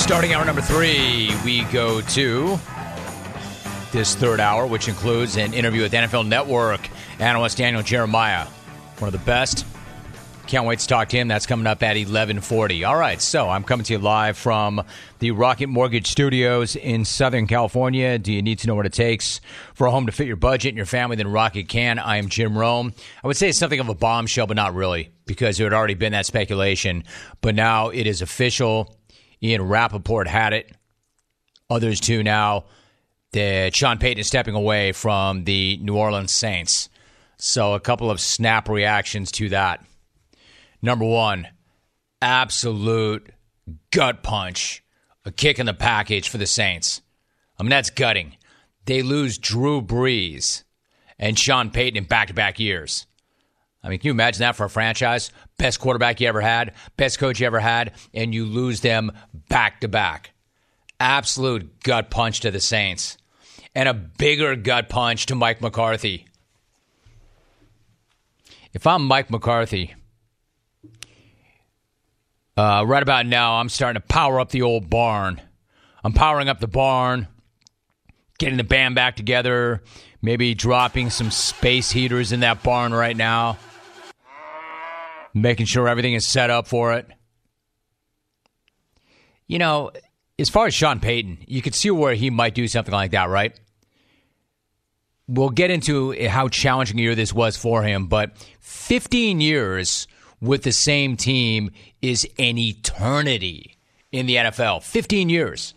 Starting hour number 3, we go to this third hour, which includes an interview with NFL Network analyst Daniel Jeremiah, one of the best. Can't wait to talk to him. That's coming up at 11:40. All right, so I'm coming to you live from the Rocket Mortgage Studios in Southern California. Do you need to know what it takes for a home to fit your budget and your family? Then Rocket can. I am Jim Rome. I would say it's something of a bombshell, but not really, because there had already been that speculation. But now it is official. Ian Rappaport had it. Others too now that Sean Payton is stepping away from the New Orleans Saints. So a couple of snap reactions to that. Number one, absolute gut punch, a kick in the package for the Saints. I mean, that's gutting. They lose Drew Brees and Sean Payton in back-to-back years. I mean, can you imagine that for a franchise? Best quarterback you ever had, best coach you ever had, and you lose them back-to-back. Absolute gut punch to the Saints. And a bigger gut punch to Mike McCarthy. If I'm Mike McCarthy, right about now, I'm starting to power up the old barn. I'm powering up the barn, getting the band back together, maybe dropping some space heaters in that barn right now, making sure everything is set up for it. You know, as far as Sean Payton, you could see where he might do something like that, right? We'll get into how challenging a year this was for him, but 15 years with the same team is an eternity in the NFL. 15 years.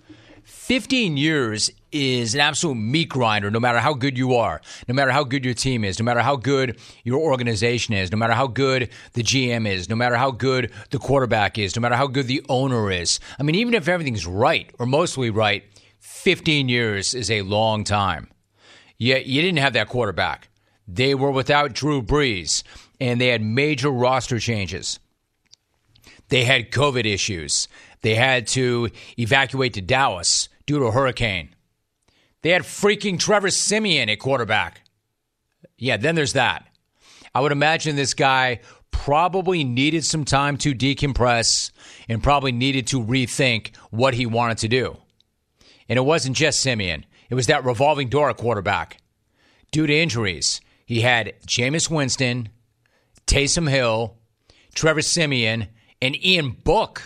15 years is an absolute meat grinder, no matter how good you are, no matter how good your team is, no matter how good your organization is, no matter how good the GM is, no matter how good the quarterback is, no matter how good the owner is. I mean, even if everything's right, or mostly right, 15 years is a long time. Yet you didn't have that quarterback. They were without Drew Brees, and they had major roster changes. They had COVID issues. They had to evacuate to Dallas due to a hurricane. They had freaking Trevor Siemian at quarterback. Yeah, then there's that. I would imagine this guy probably needed some time to decompress and probably needed to rethink what he wanted to do. And it wasn't just Siemian. It was that revolving door at quarterback. Due to injuries, he had Jameis Winston, Taysom Hill, Trevor Siemian, and Ian Book.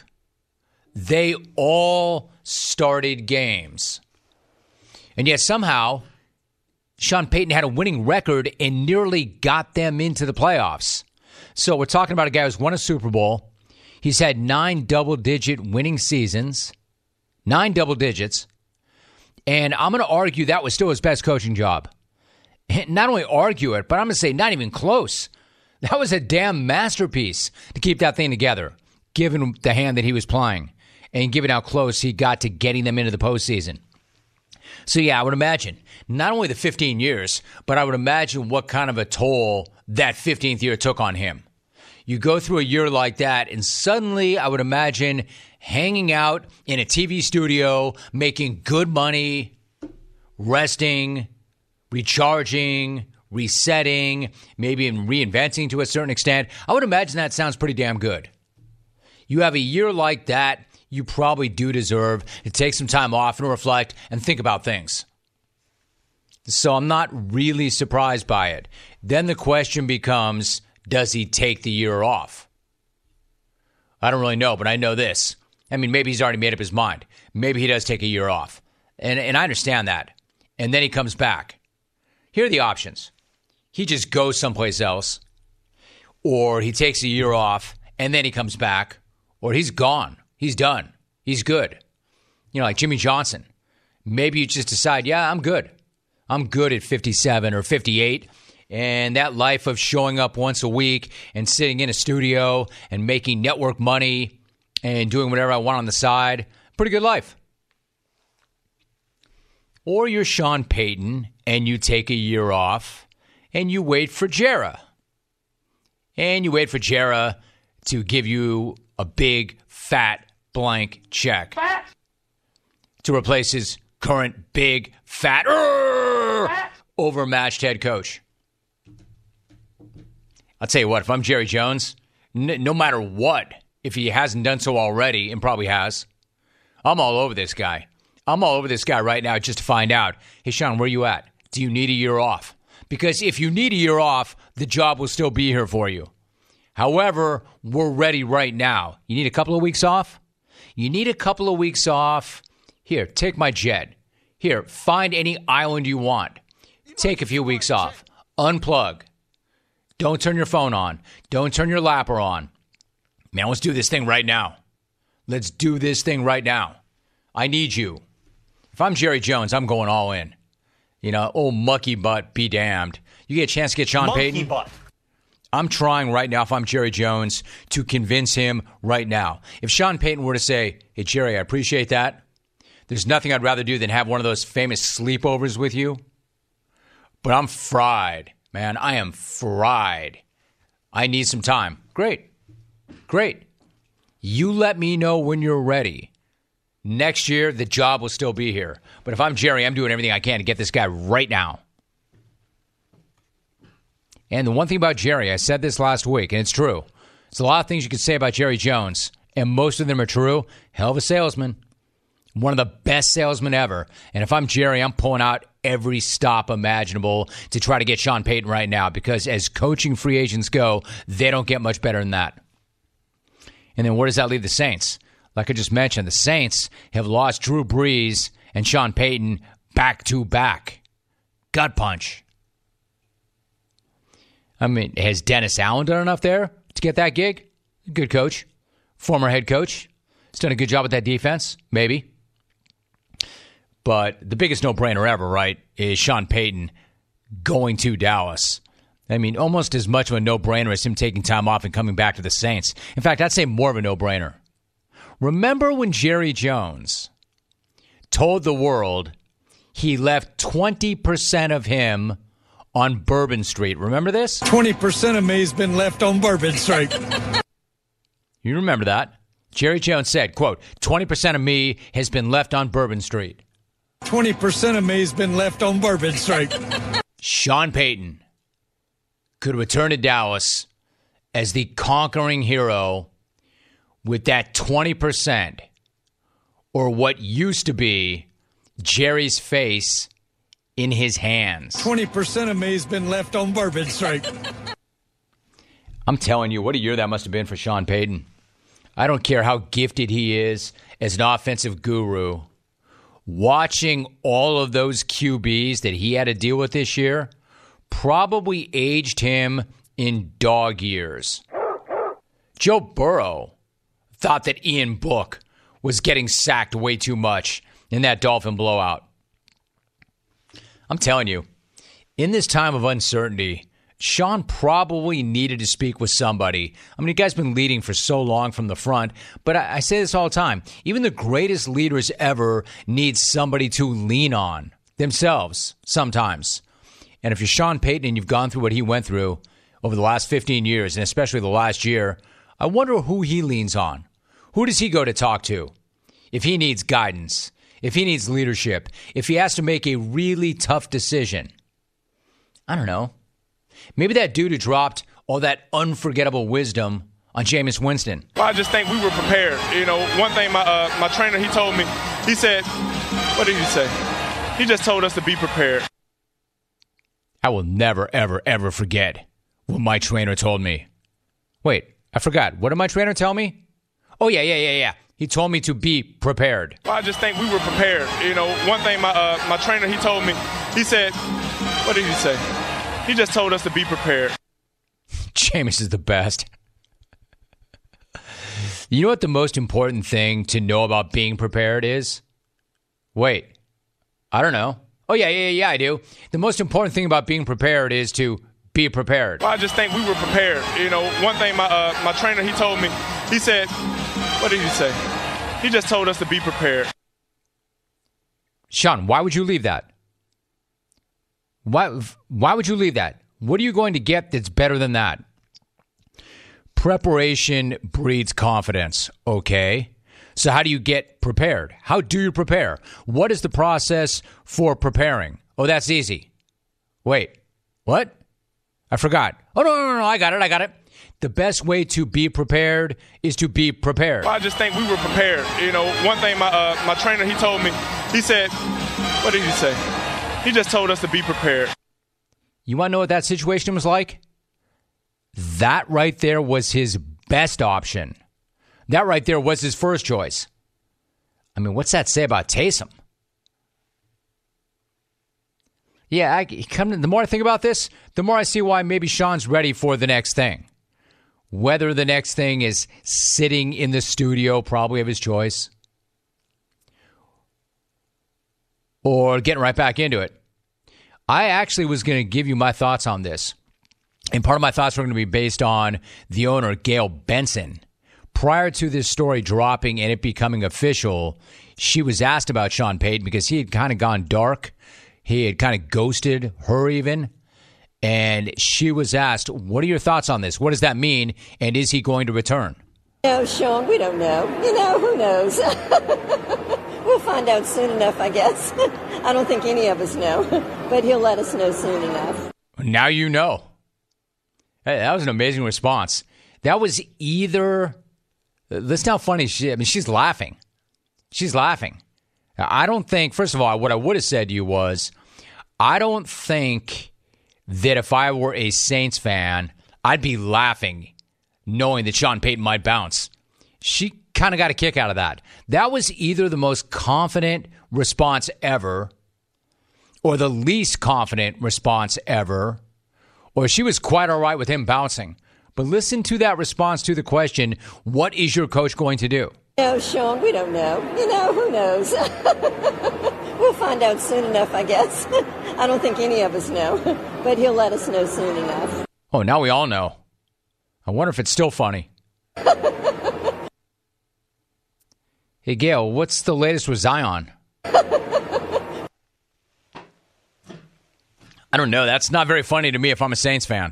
They all started games. And yet somehow, Sean Payton had a winning record and nearly got them into the playoffs. So we're talking about a guy who's won a Super Bowl. He's had 9 double-digit winning seasons. 9 double digits. And I'm going to argue that was still his best coaching job. Not only argue it, but I'm going to say not even close. That was a damn masterpiece to keep that thing together, given the hand that he was playing and given how close he got to getting them into the postseason. So, yeah, I would imagine not only the 15 years, but I would imagine what kind of a toll that 15th year took on him. You go through a year like that, and suddenly I would imagine hanging out in a TV studio, making good money, resting, recharging, resetting, maybe even reinventing to a certain extent. I would imagine that sounds pretty damn good. You have a year like that, you probably do deserve to take some time off and reflect and think about things. So I'm not really surprised by it. Then the question becomes, does he take the year off? I don't really know, but I know this. I mean, maybe he's already made up his mind. Maybe he does take a year off. And I understand that. And then he comes back. Here are the options. He just goes someplace else, or he takes a year off, and then he comes back, or he's gone. He's done. He's good. You know, like Jimmy Johnson. Maybe you just decide, yeah, I'm good. I'm good at 57 or 58. And that life of showing up once a week and sitting in a studio and making network money and doing whatever I want on the side, pretty good life. Or you're Sean Payton and you take a year off and you wait for Jera. And you wait for Jera to give you a big, fat, blank check to replace his current big, fat, overmatched head coach. I'll tell you what, if I'm Jerry Jones, no matter what, if he hasn't done so already, and probably has, I'm all over this guy. I'm all over this guy right now just to find out, hey, Sean, where you at? Do you need a year off? Because if you need a year off, the job will still be here for you. However, we're ready right now. You need a couple of weeks off? You need a couple of weeks off. Here, take my jet. Here, find any island you want. Take a few weeks off. Unplug. Don't turn your phone on. Don't turn your lapper on. Man, let's do this thing right now. Let's do this thing right now. I need you. If I'm Jerry Jones, I'm going all in. You know, old mucky butt, be damned. You get a chance to get Sean Payton? Monkey butt. I'm trying right now, if I'm Jerry Jones, to convince him right now. If Sean Payton were to say, hey, Jerry, I appreciate that. There's nothing I'd rather do than have one of those famous sleepovers with you. But I'm fried, man. I am fried. I need some time. Great. You let me know when you're ready. Next year, the job will still be here. But if I'm Jerry, I'm doing everything I can to get this guy right now. And the one thing about Jerry, I said this last week, and it's true. There's a lot of things you could say about Jerry Jones, and most of them are true. Hell of a salesman. One of the best salesmen ever. And if I'm Jerry, I'm pulling out every stop imaginable to try to get Sean Payton right now, because as coaching free agents go, they don't get much better than that. And then where does that leave the Saints? Like I just mentioned, the Saints have lost Drew Brees and Sean Payton back-to-back. Gut punch. I mean, has Dennis Allen done enough there to get that gig? Good coach. Former head coach. He's done a good job with that defense. Maybe. But the biggest no-brainer ever, right, is Sean Payton going to Dallas. I mean, almost as much of a no-brainer as him taking time off and coming back to the Saints. In fact, I'd say more of a no-brainer. Remember when Jerry Jones told the world he left 20% of him on Bourbon Street? Remember this? 20% of me has been left on Bourbon Street. You remember that? Jerry Jones said, quote, 20% of me has been left on Bourbon Street. 20% of me has been left on Bourbon Street. Sean Payton could return to Dallas as the conquering hero with that 20%, or what used to be Jerry's face, in his hands. 20% of me has been left on Bourbon Street. I'm telling you, what a year that must have been for Sean Payton. I don't care how gifted he is as an offensive guru. Watching all of those QBs that he had to deal with this year probably aged him in dog years. Joe Burrow thought that Ian Book was getting sacked way too much in that Dolphin blowout. I'm telling you, in this time of uncertainty, Sean probably needed to speak with somebody. I mean, the guy's been leading for so long from the front, but I say this all the time. Even the greatest leaders ever need somebody to lean on themselves sometimes. And if you're Sean Payton and you've gone through what he went through over the last 15 years, and especially the last year, I wonder who he leans on. Who does he go to talk to? If he needs guidance, if he needs leadership, if he has to make a really tough decision. I don't know. Maybe that dude who dropped all that unforgettable wisdom on Jameis Winston. Well, I just think we were prepared. You know, one thing my trainer, he told me, he said, what did he say? He just told us to be prepared. I will never, ever, ever forget what my trainer told me. Wait, I forgot. What did my trainer tell me? Oh, yeah. He told me to be prepared. Well, I just think we were prepared. You know, one thing my trainer, he told me, he said, what did he say? He just told us to be prepared. Jameis is the best. You know what the most important thing to know about being prepared is? Wait, I don't know. Oh, yeah, I do. The most important thing about being prepared is to be prepared. Well, I just think we were prepared. You know, one thing my trainer, he told me, he said, what did he say? He just told us to be prepared. Sean, why would you leave that? Why would you leave that? What are you going to get that's better than that? Preparation breeds confidence, okay? So how do you get prepared? How do you prepare? What is the process for preparing? Oh, that's easy. Wait, what? I forgot. Oh, no, I got it. the best way to be prepared is to be prepared. I just think we were prepared. One thing my trainer, he told me, he said, what did he say? He just told us to be prepared. You want to know what that situation was like? That right there was his best option. That right there was his first choice. I mean, what's that say about Taysom? Yeah, the more I think about this, the more I see why maybe Sean's ready for the next thing. Whether the next thing is sitting in the studio, probably of his choice, or getting right back into it. I actually was going to give you my thoughts on this. And part of my thoughts were going to be based on the owner, Gail Benson. Prior to this story dropping and it becoming official, she was asked about Sean Payton because he had kind of gone dark. He had kind of ghosted her even. And she was asked, what are your thoughts on this? What does that mean? And is he going to return? No, Sean, we don't know. Who knows? We'll find out soon enough, I guess. I don't think any of us know. But he'll let us know soon enough. Now you know. Hey, that was an amazing response. That was either... Listen how funny she's laughing. She's laughing. I don't think, first of all, what I would have said to you was, I don't think that if I were a Saints fan, I'd be laughing knowing that Sean Payton might bounce. She kind of got a kick out of that. That was either the most confident response ever or the least confident response ever, or she was quite all right with him bouncing. But listen to that response to the question, what is your coach going to do? No, Sean, we don't know. Who knows? We'll find out soon enough, I guess. I don't think any of us know. But he'll let us know soon enough. Oh, now we all know. I wonder if it's still funny. Hey, Gail, what's the latest with Zion? I don't know. That's not very funny to me if I'm a Saints fan.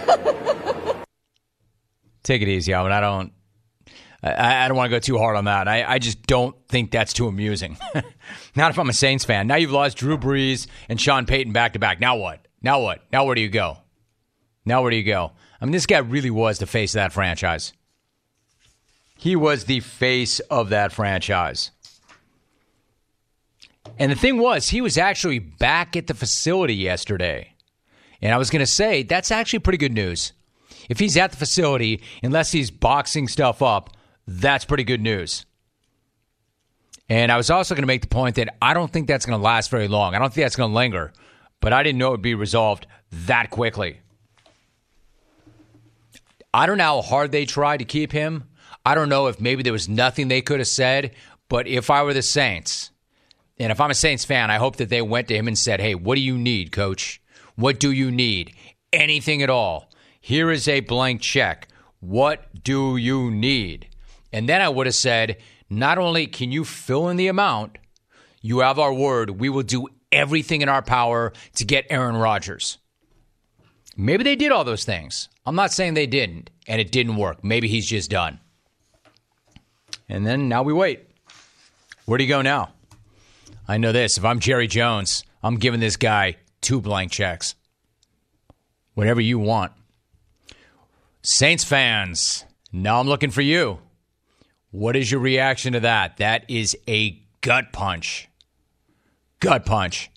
Take it easy, Alvin. I don't want to go too hard on that. I just don't think that's too amusing. Not if I'm a Saints fan. Now you've lost Drew Brees and Sean Payton back-to-back. Now what? Now where do you go? I mean, this guy really was the face of that franchise. He was the face of that franchise. And the thing was, he was actually back at the facility yesterday. And I was going to say, that's actually pretty good news. If he's at the facility, unless he's boxing stuff up, that's pretty good news. And I was also going to make the point that I don't think that's going to last very long. I don't think that's going to linger. But I didn't know it would be resolved that quickly. I don't know how hard they tried to keep him. I don't know if maybe there was nothing they could have said. But if I were the Saints, and if I'm a Saints fan, I hope that they went to him and said, hey, what do you need, coach? What do you need? Anything at all. Here is a blank check. What do you need? And then I would have said, not only can you fill in the amount, you have our word. We will do everything in our power to get Aaron Rodgers. Maybe they did all those things. I'm not saying they didn't, and it didn't work. Maybe he's just done. And then now we wait. Where do you go now? I know this. If I'm Jerry Jones, I'm giving this guy 2 blank checks. Whatever you want. Saints fans, now I'm looking for you. What is your reaction to that? That is a gut punch. Gut punch.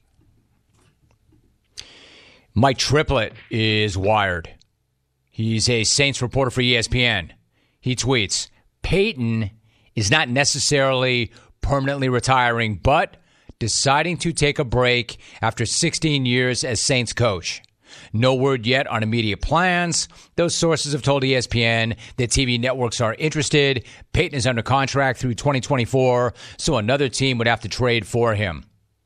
Mike Triplett is wired. He's a Saints reporter for ESPN. He tweets, Peyton is not necessarily permanently retiring, but deciding to take a break after 16 years as Saints coach. No word yet on immediate plans. Those sources have told ESPN that TV networks are interested. Peyton is under contract through 2024, so another team would have to trade for him.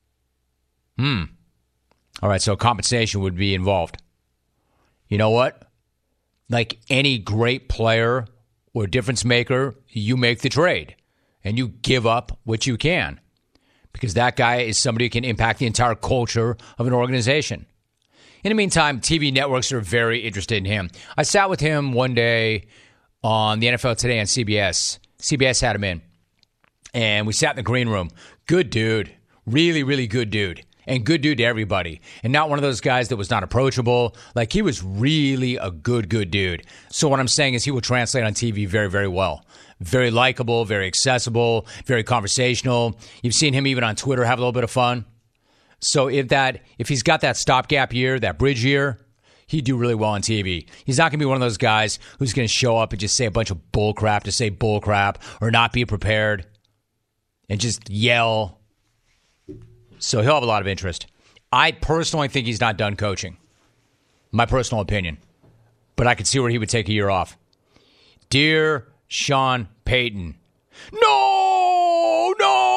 All right, so compensation would be involved. You know what? Like any great player or difference maker, you make the trade and you give up what you can because that guy is somebody who can impact the entire culture of an organization. In the meantime, TV networks are very interested in him. I sat with him one day on the NFL Today on CBS. CBS had him in, and we sat in the green room. Good dude. Really, really good dude. and good dude to everybody, and not one of those guys that was not approachable. Like, he was really a good dude. So what I'm saying is he will translate on TV very, very well. Very likable, very accessible, very conversational. You've seen him even on Twitter have a little bit of fun. So if he's got that stopgap year, that bridge year, he'd do really well on TV. He's not going to be one of those guys who's going to show up and just say a bunch of bull crap to say bull crap or not be prepared and just yell. So he'll have a lot of interest. I personally think he's not done coaching. My personal opinion. But I could see where he would take a year off. Dear Sean Payton. No!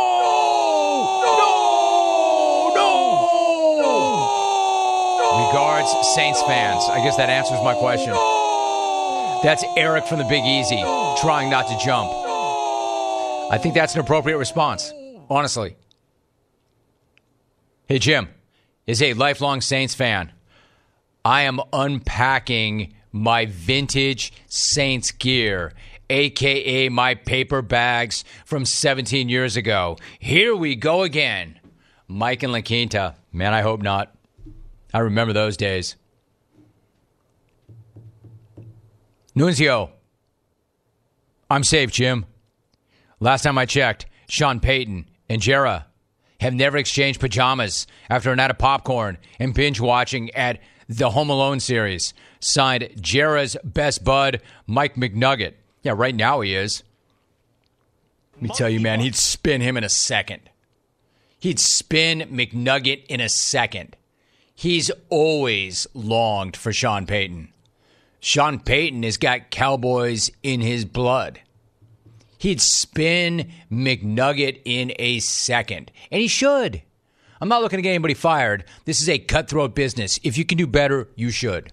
Regards, Saints fans. I guess that answers my question. That's Eric from the Big Easy, trying not to jump. I think that's an appropriate response, honestly. Hey, Jim, is a lifelong Saints fan. I am unpacking my vintage Saints gear, a.k.a. my paper bags from 17 years ago. Here we go again. Mike and La Quinta. Man, I hope not. I remember those days. Nunzio. I'm safe, Jim. Last time I checked, Sean Payton and Jera have never exchanged pajamas after a night of popcorn and binge watching at the Home Alone series. Signed, Jera's best bud, Mike McNugget. Yeah, right now he is. Let me tell you, man, he'd spin him in a second. He'd spin McNugget in a second. He's always longed for Sean Payton. Sean Payton has got Cowboys in his blood. He'd spin McNugget in a second. And he should. I'm not looking to get anybody fired. This is a cutthroat business. If you can do better, you should.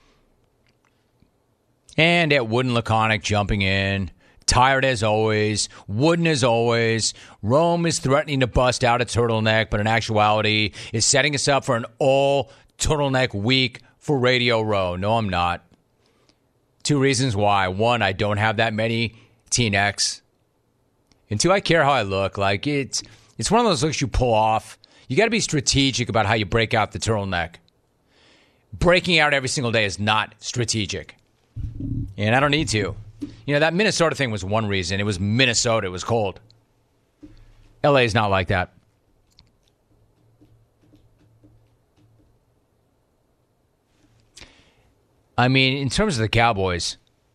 And at Wooden Laconic jumping in. Tired as always. Wooden as always. Rome is threatening to bust out a turtleneck, but in actuality is setting us up for an all-turtleneck week for Radio Row. No, I'm not. 2 reasons why. 1, I don't have that many T-necks. And 2, I care how I look. Like, it's one of those looks you pull off. You got to be strategic about how you break out the turtleneck. Breaking out every single day is not strategic. And I don't need to. You know, that Minnesota thing was one reason. It was Minnesota. It was cold. LA is not like that. I mean, in terms of the Cowboys,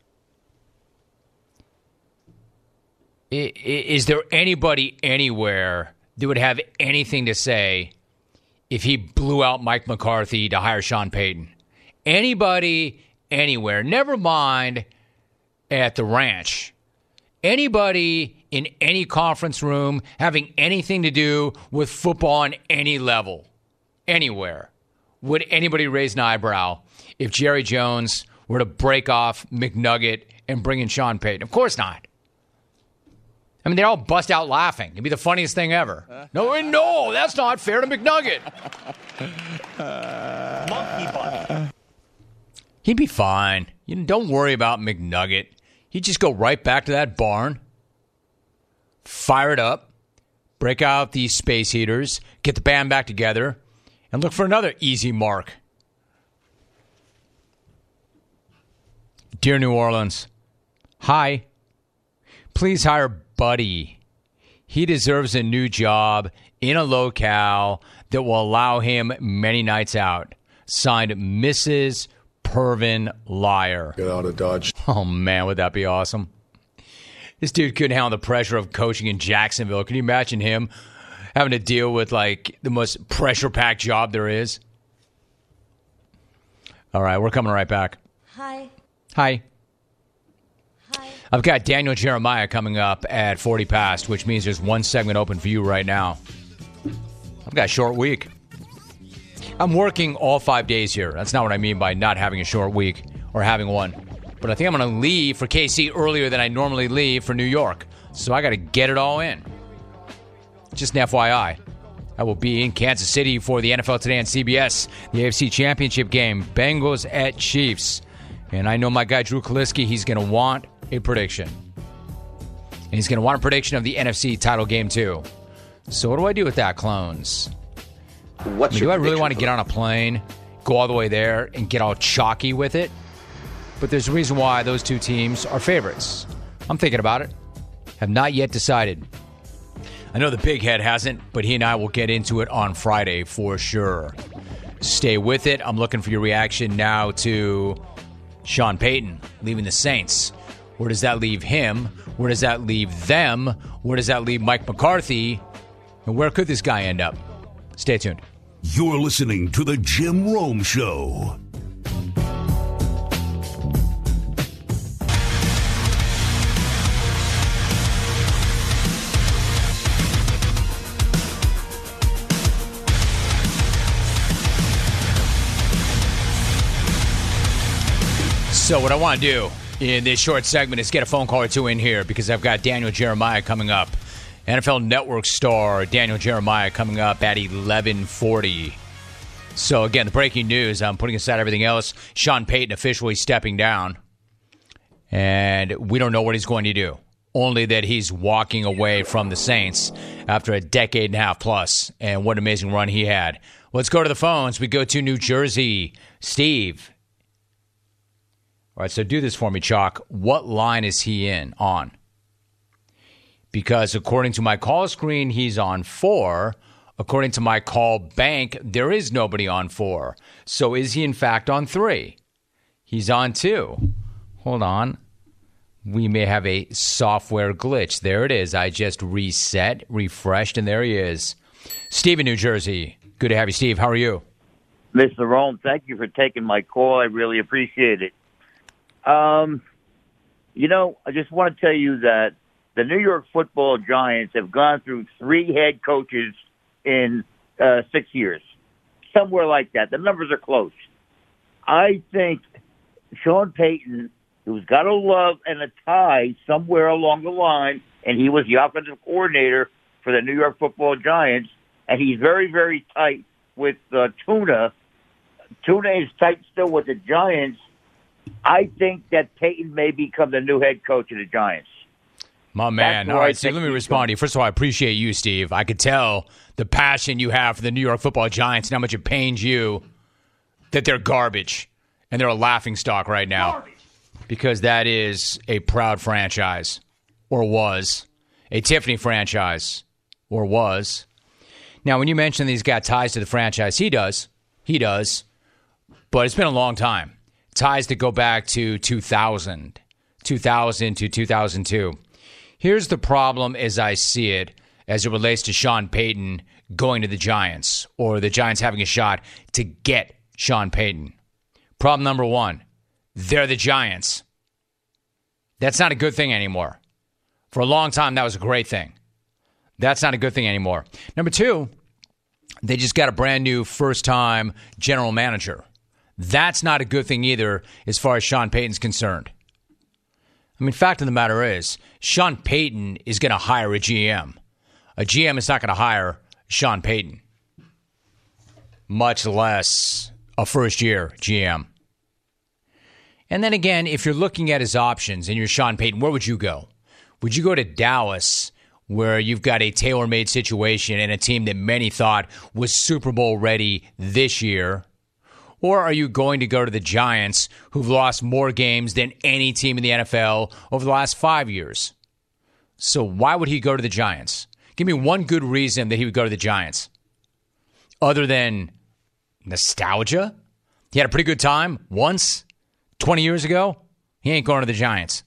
is there anybody anywhere that would have anything to say if he blew out Mike McCarthy to hire Sean Payton? Anybody anywhere. Never mind at the ranch. Anybody in any conference room having anything to do with football on any level. Anywhere. Would anybody raise an eyebrow if Jerry Jones were to break off McNugget and bring in Sean Payton? Of course not. I mean, they all bust out laughing. It'd be the funniest thing ever. No, that's not fair to McNugget. Monkey butt. He'd be fine. You don't worry about McNugget. He'd just go right back to that barn, fire it up, break out the space heaters, get the band back together, and look for another easy mark. Dear New Orleans, hi. Please hire Buddy. He deserves a new job in a locale that will allow him many nights out. Signed, Mrs. Pervin Liar. Get out of Dodge. Oh, man, would that be awesome? This dude couldn't handle the pressure of coaching in Jacksonville. Can you imagine him having to deal with, like, the most pressure-packed job there is? All right, we're coming right back. Hi. Hi. Hi. I've got Daniel Jeremiah coming up at 40 past, which means there's one segment open for you right now. I've got a short week. I'm working all 5 days here. That's not what I mean by not having a short week or having one. But I think I'm going to leave for KC earlier than I normally leave for New York. So I got to get it all in. Just an FYI. I will be in Kansas City for the NFL Today on CBS, the AFC Championship game, Bengals at Chiefs. And I know my guy Drew Kaliski, he's going to want a prediction. And he's going to want a prediction of the NFC title game too. So what do I do with that, clones? What's your do I really prediction want to for get that? on a plane, go all the way there, and get all chalky with it? But there's a reason why those two teams are favorites. I'm thinking about it. Have not yet decided. I know the big head hasn't, but he and I will get into it on Friday for sure. Stay with it. I'm looking for your reaction now to Sean Payton leaving the Saints. Where does that leave him? Where does that leave them? Where does that leave Mike McCarthy? And where could this guy end up? Stay tuned. You're listening to The Jim Rome Show. So what I want to do in this short segment is get a phone call or two in here because I've got Daniel Jeremiah coming up. NFL Network star Daniel Jeremiah coming up at 11:40. So again, the breaking news, I'm putting aside everything else. Sean Payton officially stepping down. And we don't know what he's going to do. Only that he's walking away from the Saints after a decade and a half plus. And what an amazing run he had. Let's go to the phones. We go to New Jersey. Steve. All right, so do this for me, Chalk. What line is he on? Because according to my call screen, he's on 4. According to my call bank, there is nobody on 4. So is he in fact on 3? He's on 2. Hold on. We may have a software glitch. There it is. I just reset, refreshed, and there he is. Steve in New Jersey. Good to have you, Steve. How are you? Mr. Rome, thank you for taking my call. I really appreciate it. I just want to tell you that the New York Football Giants have gone through 3 head coaches in 6 years, somewhere like that. The numbers are close. I think Sean Payton, who's got a love and a tie somewhere along the line, and he was the offensive coordinator for the New York Football Giants, and he's very, very tight with Tuna. Tuna is tight still with the Giants. I think that Payton may become the new head coach of the Giants. My man. All right, Steve, let me respond to you. First of all, I appreciate you, Steve. I could tell the passion you have for the New York Football Giants and how much it pains you that they're garbage and they're a laughingstock right now. Because that is a proud franchise, or was. A Tiffany franchise, or was. Now, when you mention that he's got ties to the franchise, he does. He does. But it's been a long time. Ties that go back to 2000 to 2002. Here's the problem as I see it as it relates to Sean Payton going to the Giants or the Giants having a shot to get Sean Payton. Problem number 1, they're the Giants. That's not a good thing anymore. For a long time, that was a great thing. That's not a good thing anymore. Number 2, they just got a brand new first-time general manager. That's not a good thing either as far as Sean Payton's concerned. I mean, fact of the matter is, Sean Payton is going to hire a GM. A GM is not going to hire Sean Payton, much less a first-year GM. And then again, if you're looking at his options and you're Sean Payton, where would you go? Would you go to Dallas, where you've got a tailor-made situation and a team that many thought was Super Bowl ready this year? Or are you going to go to the Giants, who've lost more games than any team in the NFL over the last 5 years? So why would he go to the Giants? Give me one good reason that he would go to the Giants. Other than nostalgia? He had a pretty good time once, 20 years ago. He ain't going to the Giants.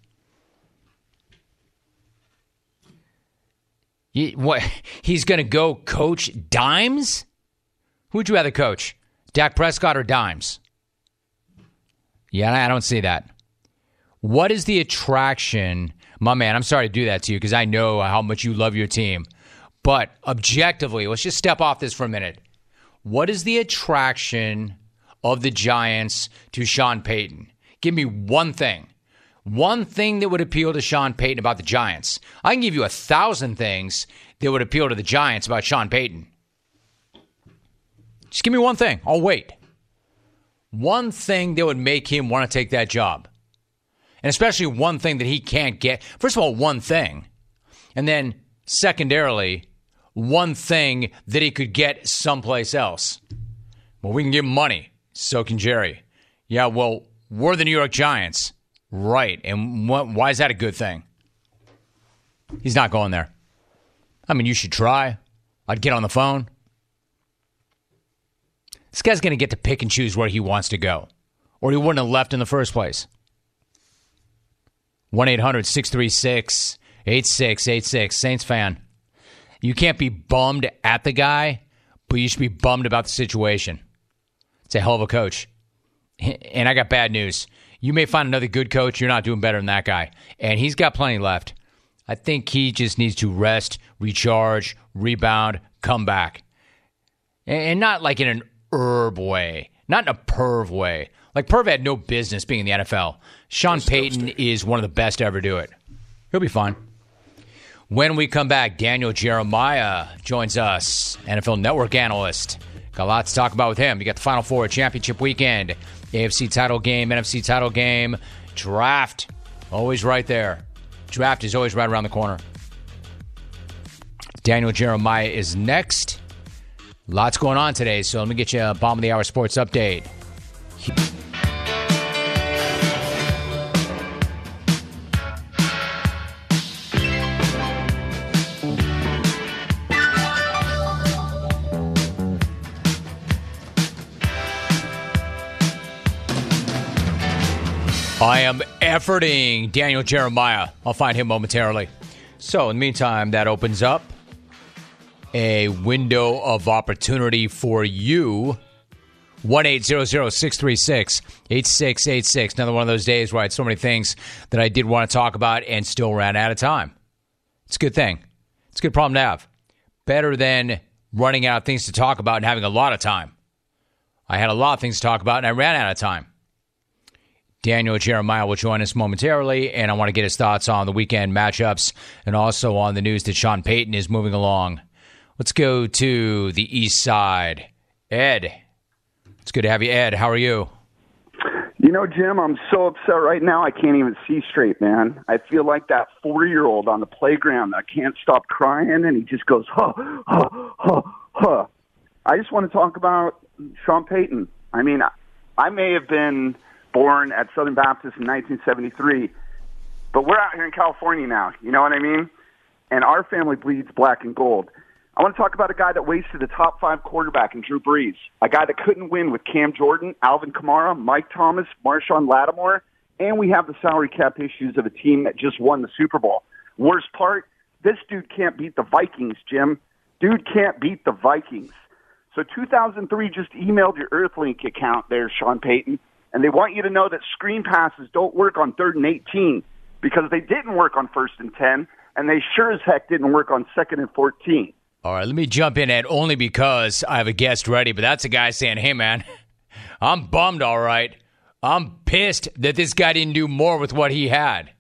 He's going to go coach Dimes? Who would you rather coach? Dak Prescott or Dimes? Yeah, I don't see that. What is the attraction? My man, I'm sorry to do that to you because I know how much you love your team. But objectively, let's just step off this for a minute. What is the attraction of the Giants to Sean Payton? Give me one thing. One thing that would appeal to Sean Payton about the Giants. I can give you 1,000 things that would appeal to the Giants about Sean Payton. Just give me one thing. I'll wait. One thing that would make him want to take that job. And especially one thing that he can't get. First of all, one thing. And then secondarily, one thing that he could get someplace else. Well, we can give him money. So can Jerry. Yeah, well, we're the New York Giants. Right. And why is that a good thing? He's not going there. I mean, you should try. I'd get on the phone. This guy's going to get to pick and choose where he wants to go, or he wouldn't have left in the first place. 1-800-636-8686. Saints fan. You can't be bummed at the guy, but you should be bummed about the situation. It's a hell of a coach. And I got bad news. You may find another good coach. You're not doing better than that guy. And he's got plenty left. I think he just needs to rest, recharge, rebound, come back. And not like in an herb way. Not in a perv way. Like, Perv had no business being in the NFL. Sean Payton is one of the best to ever do it. He'll be fine. When we come back, Daniel Jeremiah joins us, NFL Network analyst. Got a lot to talk about with him. You got the Final Four championship weekend, AFC title game, NFC title game, draft, always right there. Draft is always right around the corner. Daniel Jeremiah is next. Lots going on today, so let me get you a bottom of the hour sports update. I am efforting Daniel Jeremiah. I'll find him momentarily. So, in the meantime, that opens up a window of opportunity for you. 1-800-636-8686. Another one of those days where I had so many things that I did want to talk about and still ran out of time. It's a good thing. It's a good problem to have. Better than running out of things to talk about and having a lot of time. I had a lot of things to talk about and I ran out of time. Daniel Jeremiah will join us momentarily, and I want to get his thoughts on the weekend matchups and also on the news that Sean Payton is moving along. Let's go to the east side. Ed. It's good to have you, Ed. How are you? You know, Jim, I'm so upset right now I can't even see straight, man. I feel like that 4-year-old on the playground that can't stop crying, and he just goes, huh, huh, huh, huh. I just want to talk about Sean Payton. I mean, I may have been born at Southern Baptist in 1973, but we're out here in California now, you know what I mean? And our family bleeds black and gold. I want to talk about a guy that wasted a top 5 quarterback in Drew Brees, a guy that couldn't win with Cam Jordan, Alvin Kamara, Mike Thomas, Marshawn Lattimore, and we have the salary cap issues of a team that just won the Super Bowl. Worst part, this dude can't beat the Vikings, Jim. Dude can't beat the Vikings. So 2003 just emailed your Earthlink account there, Sean Payton, and they want you to know that screen passes don't work on 3rd and 18 because they didn't work on 1st and 10, and they sure as heck didn't work on 2nd and 14. All right, let me jump in, Ed, only because I have a guest ready, but that's a guy saying, hey, man, I'm bummed, all right. I'm pissed that this guy didn't do more with what he had.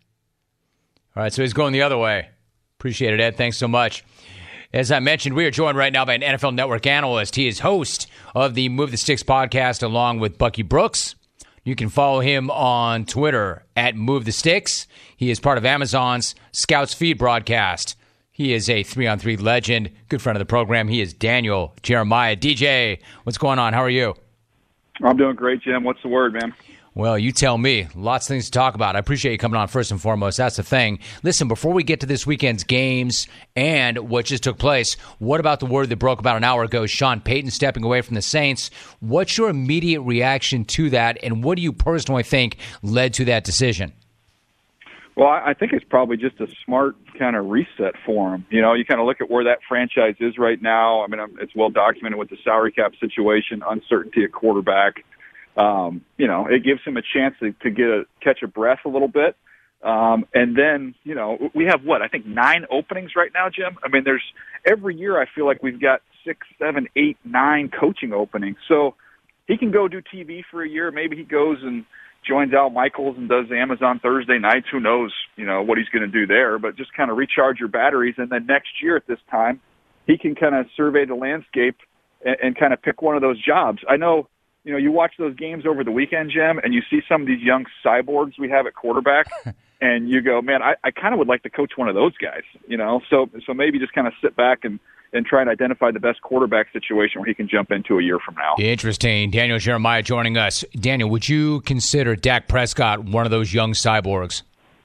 All right, so he's going the other way. Appreciate it, Ed. Thanks so much. As I mentioned, we are joined right now by an NFL Network analyst. He is host of the Move the Sticks podcast along with Bucky Brooks. You can follow him on Twitter at Move the Sticks. He is part of Amazon's Scouts Feed broadcast. He is a 3-on-3 legend, good friend of the program. He is Daniel Jeremiah. DJ, what's going on? How are you? I'm doing great, Jim. What's the word, man? Well, you tell me. Lots of things to talk about. I appreciate you coming on first and foremost. That's the thing. Listen, before we get to this weekend's games and what just took place, what about the word that broke about an hour ago, Sean Payton stepping away from the Saints? What's your immediate reaction to that, and what do you personally think led to that decision? Well, I think it's probably just a smart kind of reset for him. You know, you kind of look at where that franchise is right now. I mean, it's well documented with the salary cap situation, uncertainty at quarterback. You know, it gives him a chance to catch a breath a little bit. And then, you know, we have I think 9 openings right now, Jim. I mean, there's every year I feel like we've got 6, 7, 8, 9 coaching openings. So he can go do TV for a year. Maybe he goes and joins Al Michaels and does Amazon Thursday nights. Who knows, you know, what he's going to do there, but just kind of recharge your batteries. And then next year at this time, he can kind of survey the landscape and kind of pick one of those jobs. I know, you know, you watch those games over the weekend, Jim, and you see some of these young cyborgs we have at quarterback. and you go, man, I kind of would like to coach one of those guys, So maybe just kind of sit back and try and identify the best quarterback situation where he can jump into a year from now. Interesting. Daniel Jeremiah joining us. Daniel, would you consider Dak Prescott one of those young cyborgs?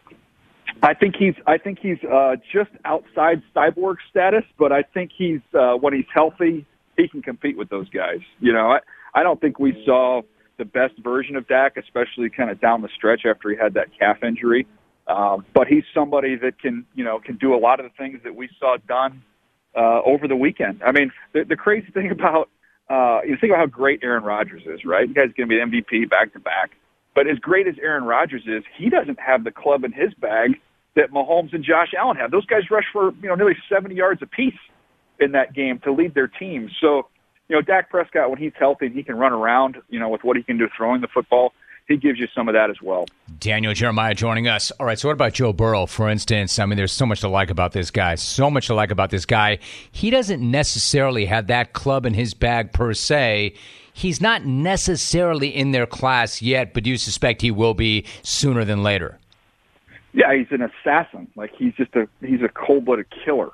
I think he's just outside cyborg status, but I think he's when he's healthy, he can compete with those guys. I don't think we saw the best version of Dak, especially kind of down the stretch after he had that calf injury. But he's somebody that can do a lot of the things that we saw done over the weekend. I mean, the crazy thing about you think about how great Aaron Rodgers is, right? The guy's going to be the MVP back to back. But as great as Aaron Rodgers is, he doesn't have the club in his bag that Mahomes and Josh Allen have. Those guys rush for nearly 70 yards apiece in that game to lead their team. So, Dak Prescott, when he's healthy and he can run around, with what he can do throwing the football, he gives you some of that as well. Daniel Jeremiah joining us. All right, so what about Joe Burrow, for instance? I mean, there's so much to like about this guy. He doesn't necessarily have that club in his bag per se. He's not necessarily in their class yet, but do you suspect he will be sooner than later? Yeah, he's an assassin. Like, he's a cold-blooded killer.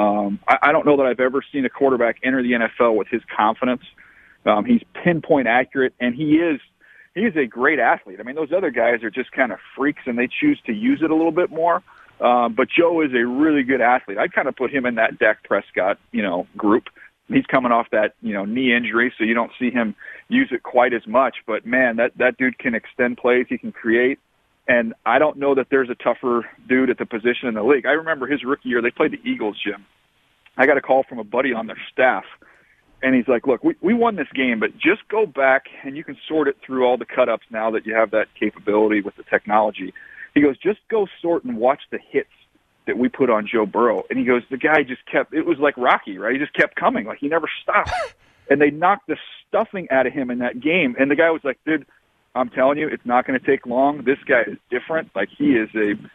I don't know that I've ever seen a quarterback enter the NFL with his confidence. He's pinpoint accurate, and he is a great athlete. I mean, those other guys are just kind of freaks, and they choose to use it a little bit more. But Joe is a really good athlete. I'd kind of put him in that Dak Prescott, group. He's coming off that, knee injury, so you don't see him use it quite as much. But, man, that dude can extend plays. He can create. And I don't know that there's a tougher dude at the position in the league. I remember his rookie year, they played the Eagles, Jim. I got a call from a buddy on their staff, and he's like, look, we won this game, but just go back, and you can sort it through all the cut-ups now that you have that capability with the technology. He goes, just go sort and watch the hits that we put on Joe Burrow. And he goes, the guy just kept – it was like Rocky, right? He just kept coming. Like, he never stopped. And they knocked the stuffing out of him in that game. And the guy was like, dude, I'm telling you, it's not going to take long. This guy is different. Like, he's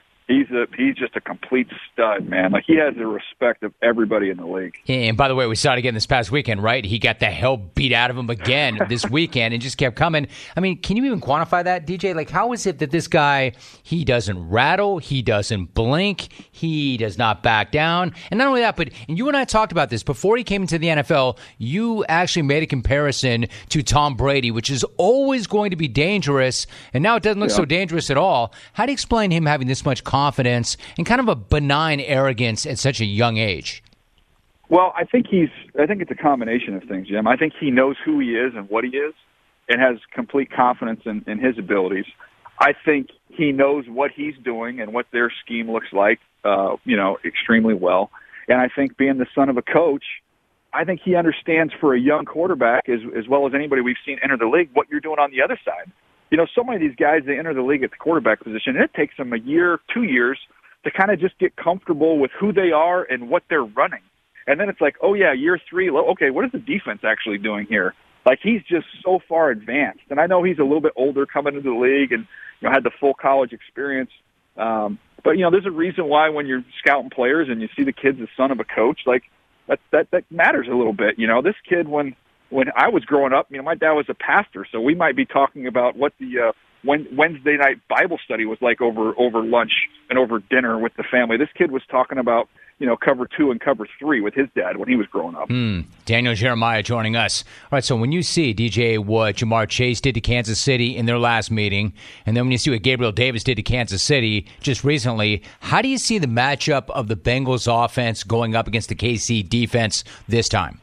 just a complete stud, man. Like, he has the respect of everybody in the league. And by the way, we saw it again this past weekend, right? He got the hell beat out of him again this weekend and just kept coming. I mean, can you even quantify that, DJ? Like, how is it that this guy, he doesn't rattle, he doesn't blink, he does not back down? And not only that, but and you and I talked about this before he came into the NFL. You actually made a comparison to Tom Brady, which is always going to be dangerous, and now it doesn't look so dangerous at all. How do you explain him having this much confidence and kind of a benign arrogance at such a young age? Well, I think it's a combination of things, Jim. I think he knows who he is and what he is and has complete confidence in his abilities. I think he knows what he's doing and what their scheme looks like, extremely well. And I think being the son of a coach, I think he understands for a young quarterback as well as anybody we've seen enter the league what you're doing on the other side. So many of these guys, they enter the league at the quarterback position, and it takes them a year, 2 years to kind of just get comfortable with who they are and what they're running. And then it's like, oh, yeah, year 3, okay, what is the defense actually doing here? Like, he's just so far advanced. And I know he's a little bit older coming into the league and had the full college experience. But, there's a reason why when you're scouting players and you see the kid's the son of a coach, like, that matters a little bit. This kid, when I was growing up, my dad was a pastor, so we might be talking about what the Wednesday night Bible study was like over lunch and over dinner with the family. This kid was talking about, cover 2 and cover 3 with his dad when he was growing up. Daniel Jeremiah joining us. All right, so when you see, DJ, what Jamar Chase did to Kansas City in their last meeting, and then when you see what Gabriel Davis did to Kansas City just recently, how do you see the matchup of the Bengals offense going up against the KC defense this time?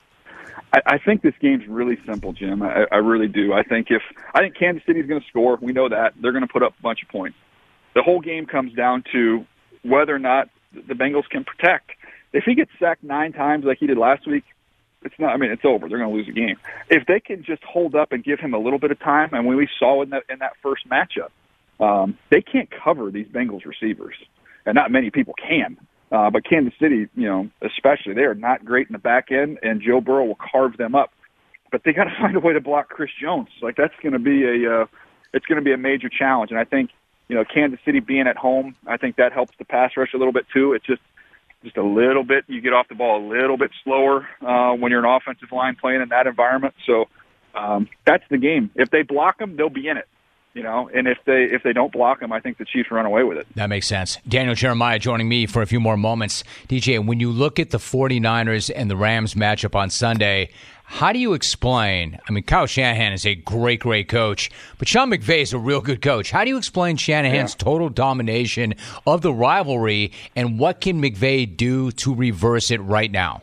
I think this game's really simple, Jim. I really do. I think Kansas City's going to score. We know that. They're going to put up a bunch of points. The whole game comes down to whether or not the Bengals can protect. If he gets sacked 9 times like he did last week, it's over. They're going to lose the game. If they can just hold up and give him a little bit of time, and when we saw in that first matchup, they can't cover these Bengals receivers, and not many people can. But Kansas City, especially, they are not great in the back end, and Joe Burrow will carve them up. But they got to find a way to block Chris Jones. Like, that's going to be it's going to be a major challenge. And I think, Kansas City being at home, I think that helps the pass rush a little bit too. It's just a little bit. You get off the ball a little bit slower when you're an offensive line playing in that environment. So that's the game. If they block them, they'll be in it. And if they don't block him, I think the Chiefs run away with it. That makes sense. Daniel Jeremiah joining me for a few more moments. DJ, when you look at the 49ers and the Rams matchup on Sunday, how do you explain? I mean, Kyle Shanahan is a great, great coach, but Sean McVay is a real good coach. How do you explain Shanahan's total domination of the rivalry, and what can McVay do to reverse it right now?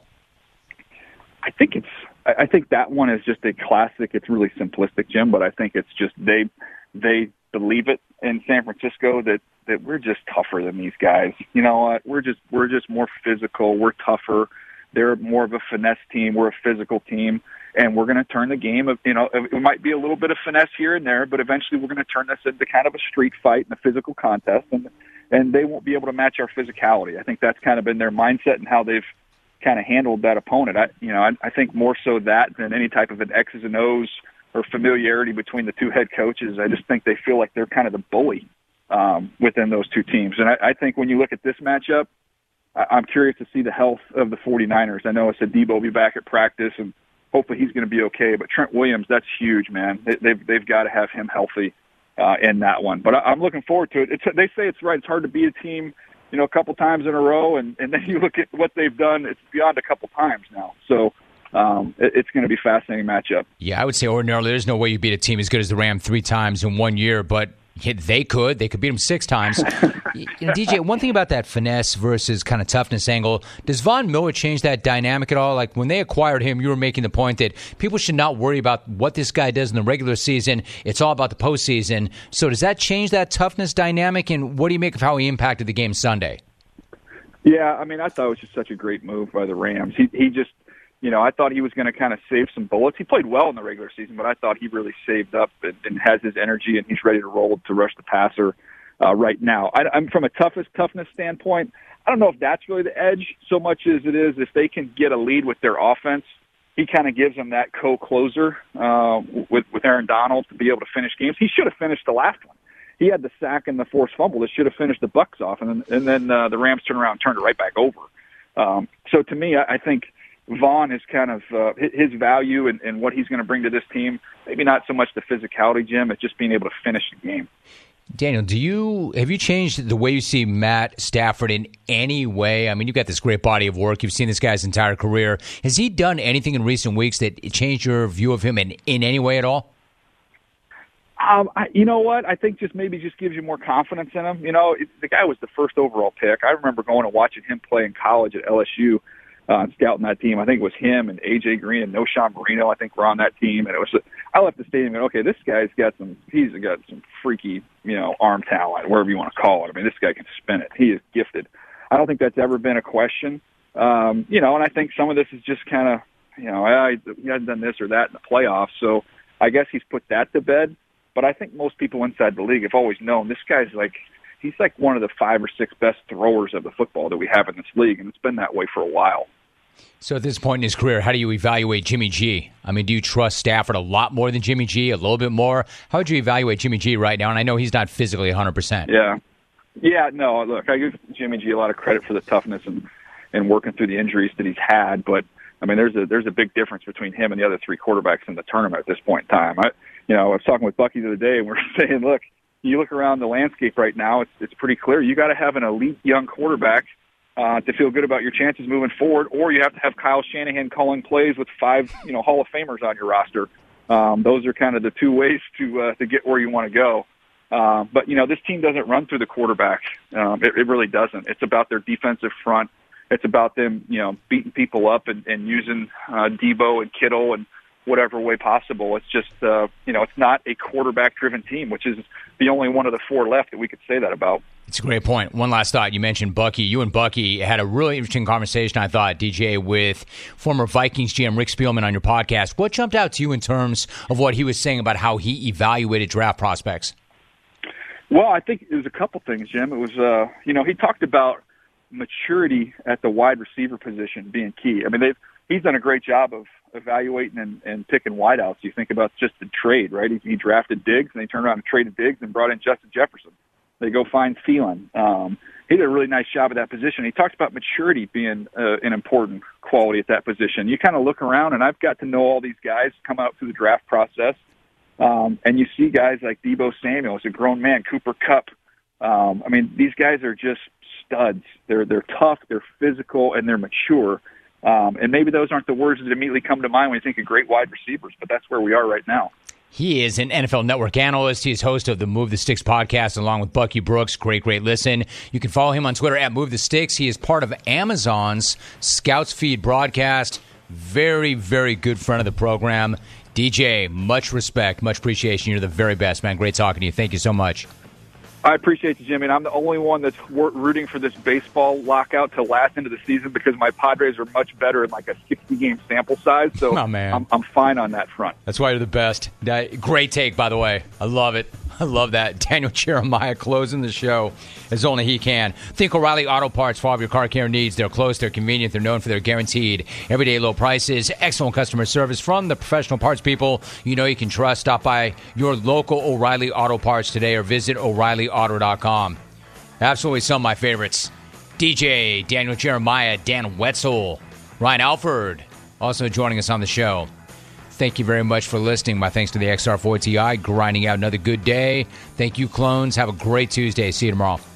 I think that one is just a classic. It's really simplistic, Jim, but I think it's just they believe it in San Francisco that we're just tougher than these guys. You know what? We're just more physical. We're tougher. They're more of a finesse team. We're a physical team, and we're going to turn the game of, it might be a little bit of finesse here and there, but eventually we're going to turn this into kind of a street fight and a physical contest, and they won't be able to match our physicality. I think that's kind of been their mindset and how they've kind of handled that opponent. I think more so that than any type of an X's and O's or familiarity between the two head coaches. I just think they feel like they're kind of the bully within those two teams. And I think when you look at this matchup, I'm curious to see the health of the 49ers. I know I said Debo will be back at practice, and hopefully he's going to be okay. But Trent Williams, that's huge, man. They've got to have him healthy in that one. But I'm looking forward to it. They say it's right. It's hard to beat a team, a couple times in a row, and then you look at what they've done. It's beyond a couple times now. So it's going to be a fascinating matchup. Yeah, I would say ordinarily there's no way you beat a team as good as the Rams 3 times in 1 year, but they could beat them 6 times. DJ, one thing about that finesse versus kind of toughness angle, does Von Miller change that dynamic at all? Like when they acquired him, you were making the point that people should not worry about what this guy does in the regular season. It's all about the postseason. So does that change that toughness dynamic, and what do you make of how he impacted the game Sunday? Yeah, I mean, I thought it was just such a great move by the Rams. He just, I thought he was going to kind of save some bullets. He played well in the regular season, but I thought he really saved up and has his energy, and he's ready to roll to rush the passer right now. I'm from a toughness standpoint, I don't know if that's really the edge so much as it is if they can get a lead with their offense. He kind of gives them that co-closer with Aaron Donald to be able to finish games. He should have finished the last one. He had the sack and the forced fumble that should have finished the Bucs off, and then the Rams turned around and turned it right back over. So to me, I think Vaughn is kind of his value and what he's going to bring to this team. Maybe not so much the physicality, Jim, it's just being able to finish the game. Daniel, have you changed the way you see Matt Stafford in any way? I mean, you've got this great body of work. You've seen this guy's entire career. Has he done anything in recent weeks that changed your view of him in any way at all? You know what? I think just gives you more confidence in him. The guy was the first overall pick. I remember going and watching him play in college at LSU. Scouting that team. I think it was him and A.J. Green and Noshawn Marino, I think, were on that team. And I left the stadium and, okay, this guy's got some freaky, arm talent, whatever you want to call it. I mean, this guy can spin it. He is gifted. I don't think that's ever been a question. And I think some of this is just kind of, he hasn't done this or that in the playoffs. So I guess he's put that to bed. But I think most people inside the league have always known this guy's he's like one of the 5 or 6 best throwers of the football that we have in this league, and it's been that way for a while. So at this point in his career, how do you evaluate Jimmy G? I mean, do you trust Stafford a lot more than Jimmy G, a little bit more? How would you evaluate Jimmy G right now? And I know he's not physically 100%. Yeah, no, look, I give Jimmy G a lot of credit for the toughness and working through the injuries that he's had, but, I mean, there's a big difference between him and the other 3 quarterbacks in the tournament at this point in time. I was talking with Bucky the other day, and we're saying, look, you look around the landscape right now, it's pretty clear. You got to have an elite young quarterback to feel good about your chances moving forward, or you have to have Kyle Shanahan calling plays with 5, Hall of Famers on your roster. Those are kind of the 2 ways to get where you want to go. But this team doesn't run through the quarterback. It really doesn't. It's about their defensive front. It's about them, beating people up and using Debo and Kittle and whatever way possible. It's just, it's not a quarterback-driven team, which is the only one of the 4 left that we could say that about. It's a great point. One last thought. You mentioned Bucky. You and Bucky had a really interesting conversation, I thought, DJ, with former Vikings GM Rick Spielman on your podcast. What jumped out to you in terms of what he was saying about how he evaluated draft prospects? Well, I think it was a couple things, Jim. It was, he talked about maturity at the wide receiver position being key. I mean, he's done a great job of evaluating and picking wideouts. You think about just the trade, right? He drafted Diggs, and they turned around and traded Diggs and brought in Justin Jefferson. They go find Thielen. He did a really nice job at that position. He talks about maturity being an important quality at that position. You kind of look around, and I've got to know all these guys come out through the draft process, And you see guys like Deebo Samuel, as a grown man, Cooper Kupp. I mean, these guys are just studs. They're tough, they're physical, and they're mature. And maybe those aren't the words that immediately come to mind when you think of great wide receivers, but that's where we are right now. He is an NFL Network analyst. He's host of the Move the Sticks podcast along with Bucky Brooks. Great listen. You can follow him on Twitter at Move the Sticks. He is part of Amazon's Scouts Feed broadcast. Very, very good friend of the program. DJ, much respect, much appreciation. You're the very best, man. Great talking to you. Thank you so much. I appreciate you, Jimmy. And I'm the only one that's rooting for this baseball lockout to last into the season because my Padres are much better in like a 60-game sample size. So I'm fine on that front. That's why you're the best. Great take, by the way. I love it. I love that. Daniel Jeremiah closing the show as only he can. Think O'Reilly Auto Parts for all of your car care needs. They're close, they're convenient, they're known for their guaranteed everyday low prices, excellent customer service from the professional parts people you know you can trust. Stop by your local O'Reilly Auto Parts today or visit O'ReillyAuto.com. Absolutely some of my favorites. DJ, Daniel Jeremiah, Dan Wetzel, Ryan Alford, also joining us on the show. Thank you very much for listening. My thanks to the XR4 Ti, grinding out another good day. Thank you, clones. Have a great Tuesday. See you tomorrow.